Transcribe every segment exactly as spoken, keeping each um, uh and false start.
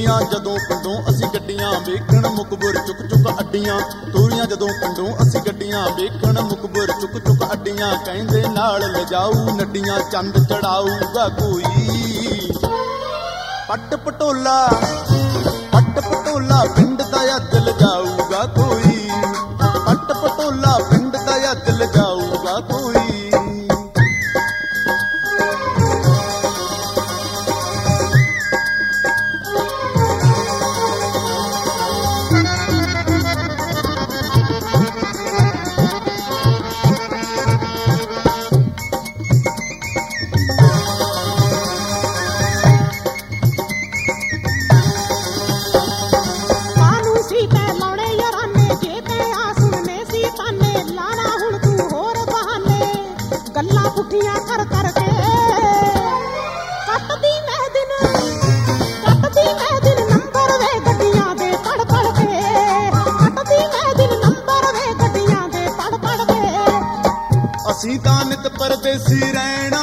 ਤੋਰੀਆਂ ਜਦੋਂ ਪਿੰਡੋਂ ਅਸੀਂ ਗੱਡੀਆਂ ਵੇਖਣ ਮੁਕਬਰ ਚੁੱਕ ਚੁੱਕ ਅੱਡੀਆਂ। ਤੋਰੀਆਂ ਜਦੋਂ ਪਿੰਡੋਂ ਅਸੀਂ ਗੱਡੀਆਂ ਵੇਖਣ ਮੁਕਬਰ ਚੁੱਕ ਚੁੱਕ ਅੱਡੀਆਂ। ਕਹਿੰਦੇ ਨਾਲ ਲਿਜਾਊ ਨੱਡੀਆਂ ਚੰਦ ਚੜਾਊਗਾ ਕੋਈ। ਪੱਟ ਪਟੋਲਾ ਪੱਟ ਪਟੋਲਾ ਪਿੰਡ ਦਾ ਅੱਜ ਲਿਜਾਊਗਾ ਕੋਈ। ਪੱਟ ਪਟੋਲਾ ਪਿੰਡ ਦਾ ਅੱਜ ਲਿਜਾਊਗਾ ਕੋਈ। ਪੁੱਠੀਆਂ ਕਰ ਕਰਕੇ ਕੱਟਦੀ ਮੈਂ ਦਿਨ ਕੱਟਦੀ ਮੈਂ ਦਿਨ ਨੰਬਰ ਵੇ ਗੱਡੀਆਂ ਦੇ ਪੜ ਪੜ ਕੇ। ਕੱਟਦੀ ਮੈਂ ਦਿਨ ਨੰਬਰ ਵੇ ਗੱਡੀਆਂ ਦੇ ਪੜ ਪੜ ਕੇ। ਅਸੀਂ ਤਾਂ ਨਿਤ ਪਰਦੇਸੀ ਰਹਿਣਾ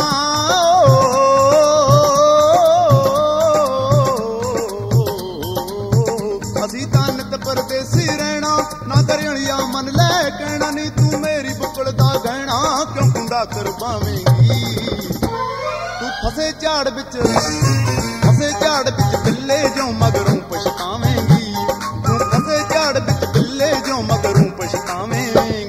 ਅਸੀਂ ਤਾਂ ਨਿਤ ਪਰਦੇਸੀ ਰਹਿਣਾ। ਨਾ ਕਰਿਆਲੀਆ ਮਨ ਲੈ ਕਹਿਣਾ ਨੀ ਤੂੰ ਮੇਰੀ ਬੁੱਕਲ ਦਾ ਗਹਿਣਾ ਕਿਉਂ ਕੁੰਡਾ ਕਰ ਪਾਵੇਂਗੀ। ਤੂੰ ਫਸੇ ਝਾੜ ਵਿੱਚ ਫਸੇ ਝਾੜ ਵਿੱਚ ਬਿੱਲੇ ਜਿਉਂ ਮਗਰੋਂ ਪਛਤਾਵੇਂਗੀ। ਤੂੰ ਫਸੇ ਝਾੜ ਵਿੱਚ ਬਿੱਲੇ ਜਿਉਂ ਮਗਰੋਂ ਪਛਤਾਵੇਂਗੀ।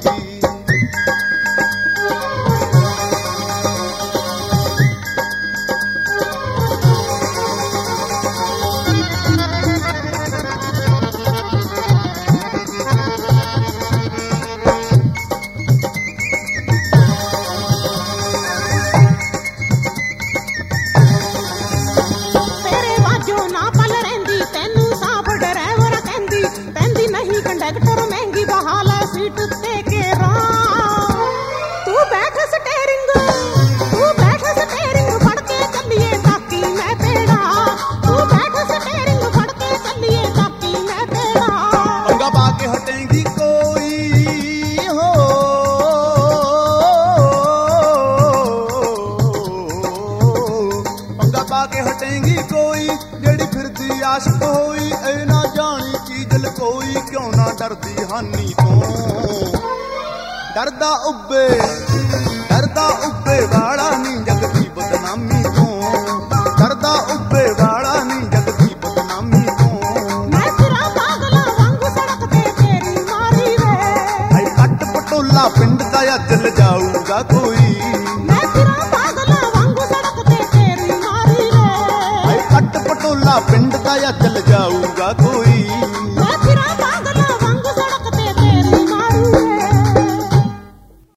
ਕੰਡਕਟਰ ਮਹਿੰਗੀ ਬਹਾਲ ਸੀਟ ਤੇ ਕੇ ਰਾਂ। ਤੂੰ ਬੈਠ ਸਟੇਰਿੰਗ ਤੂੰ ਬੈਠ ਸਟੇਰਿੰਗ ਫੜ ਕੇ ਚੱਲੀਏ ਬਾਕੀ ਮੈਂ ਪੇੜਾ। ਤੂੰ ਬੈਠ ਸਟੇਰਿੰਗ ਫੜ ਕੇ ਚੱਲੀਏ ਬਾਕੀ ਮੈਂ ਪੇੜਾ। ਪੰਗਾ ਪਾ ਕੇ ਹਟੇਂਗੀ ਕੋਈ ਹੋ ਪੰਗਾ ਪਾ ਕੇ ਹਟੇਂਗੀ ਕੋਈ। ਜਿਹੜੀ ਫਿਰਦੀ ਆਸ਼ਕ ਹੋਈ ਇਹ ਨਾ ਜਾਣੀ ਚੀਜ਼ ਲਕੋਈ। ਕਿਉਂ ਨਾ ਡਰਦੀ ਹਾਨੀ ਤੋਂ ਡਰਦਾ ਉੱਬੇ ਡਰਦਾ ਉੱਬੇ ਵਾਲਾ ਨੀ ਜਗ ਦੀ ਬਦਨਾਮੀ ਤੋਂ। ਡਰਦਾ ਉੱਬੇ ਵਾਲਾ ਨੀ ਜਗ ਦੀ ਬਦਨਾਮੀ ਤੋਂ। ਮੈਂ ਫਿਰਾਂ ਪਾਗਲਾਂ ਵਾਂਗੂ ਸੜਕ ਤੇ ਤੇਰੀ ਮਾਰੀ ਵੇ। ਹਾਏ ਕੱਟ ਪਟੋਲਾ ਪਿੰਡ ਦਾ ਅੱਜ ਲਿਜਾਊਗਾ ਕੋਈ। ਮੈਂ ਫਿਰਾਂ ਪਾਗਲਾਂ ਵਾਂਗੂ ਸੜਕ ਤੇ ਤੇਰੀ ਮਾਰੀ ਵੇ। ਹਾਏ ਕੱਟ ਪਟੋਲਾ ਪਿੰਡ ਦਾ ਅੱਜ ਲਿਜਾ